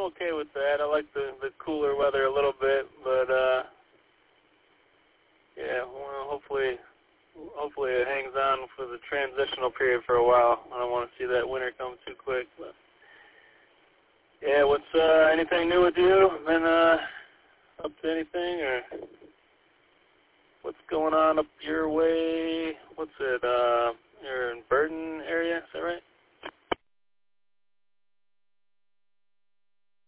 okay with that. I like the cooler weather a little bit, but yeah, well, hopefully it hangs on for the transitional period for a while. I don't want to see that winter come too quick. But yeah, what's anything new with you? Been up to anything, or what's going on up your way?